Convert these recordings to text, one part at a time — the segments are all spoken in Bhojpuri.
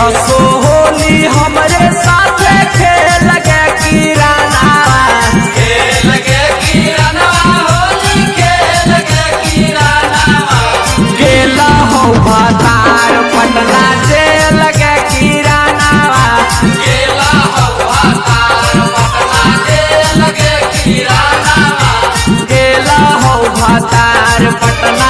असो होली हमरे साथे खेल गे किराना होली खेल गे किराना गेला हो भातार पटना जेल गे किराना गेला हो भातार पटना जेल गे किराना गेला हो भातार पटना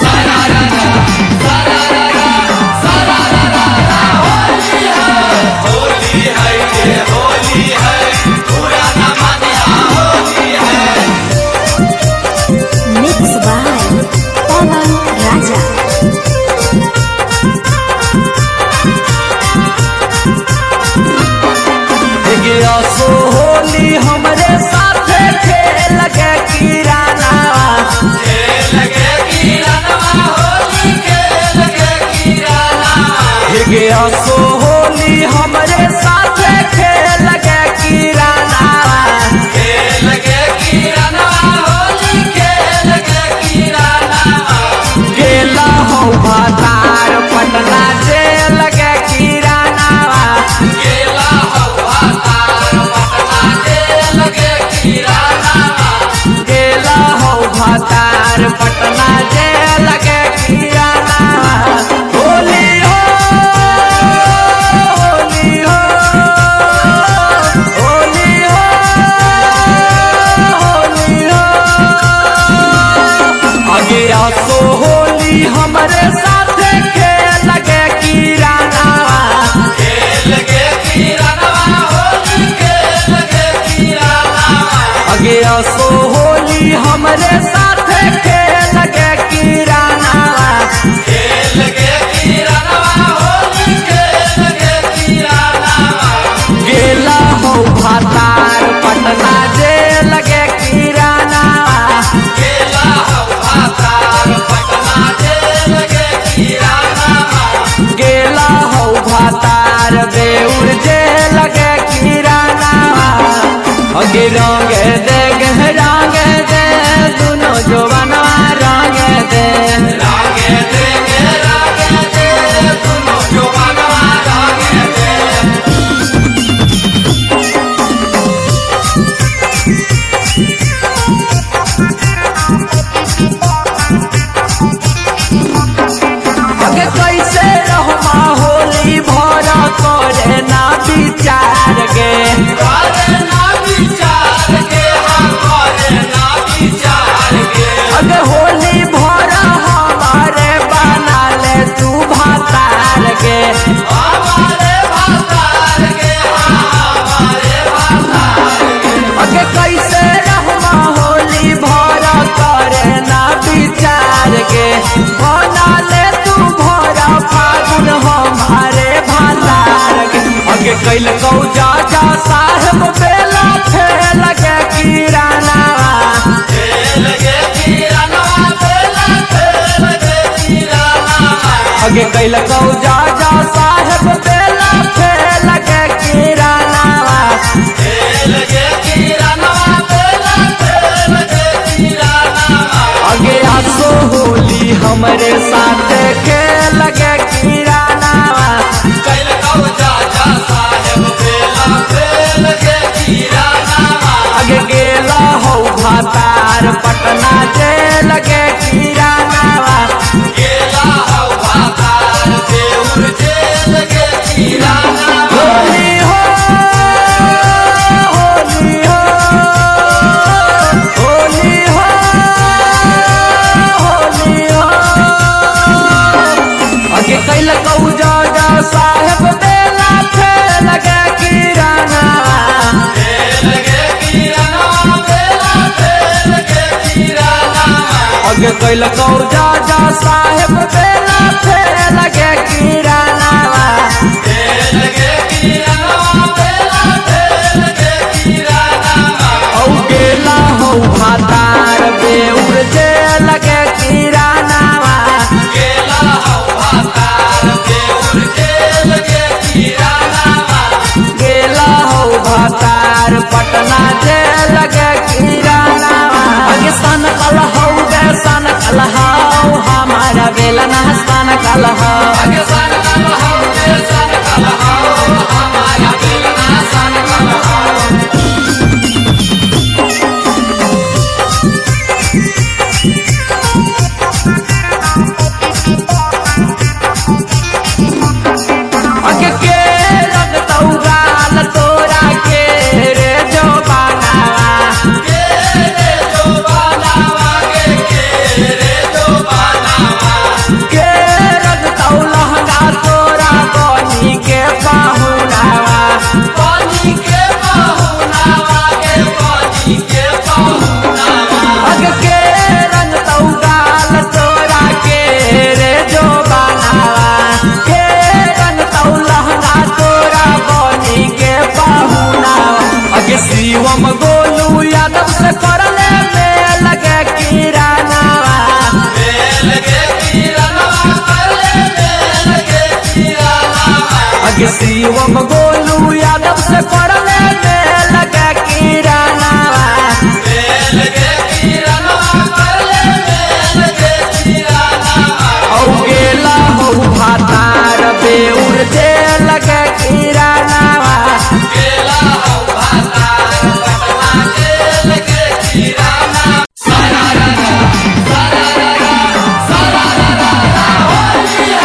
असो होली हमरे साथे खेल गे किराना होली खेल गे किराना असो होली हमरे साथे खेल गे किराना होली खेल गे किराना गेला हो भातार पटना जेल गे किराना गेला हो गेला हो भातार पटना जेल गे किराना होली हो होली हो होली हो होली हो आगे असो होली हमरे साथे खेल गे किराना होली खेल गे किराना आगे असो होली हमरे साथे खेल गे किराना होली खेल गे किराना गेला हो भातार पटना जेल गे किराना गेला हो भातार पटना जेल गे किराना गेला हो भातार बेउर जेल गे किराना अगे रंग दे रंग दे दुनो जवाना रंग दे दुनो जवाना रंग दे अगे कैसे रहमा होली भरा करे ना विचार गे अगे होली भरा हमारे बना ले तू भातार गे अगे कैसे रहमा होली भरा करे ना विचार गे बना ले तू भरा फागुन हमारे भातार गे अगे कैल कौ जा साहेब बेला खेल गे किराना अगे कैल कौ जा साहेब बेला खेल गे किराना अगे आसो होली हमरे साथे खेल गे किराना कैल कौ जा साहेब बेला खेल गे किराना अगे गेला हो भातार पटना जेल गे किराना गेला हो भातार बेउर जेल गे किराना होली हो होली हो होली हो होली हो अगे कैल कौ जा साहेब बेला खेल गे किराना अगे कैल कौ जा साहेब बेला खेल गे किराना औ गेला हो भातार बेउर जेल गे किराना गेला हो भातार बेउर जेल गे किराना गेला हो भातार पटना जेल गे किराना अगे सन कल हो गे सन कल हमारा बेलना सन कल हो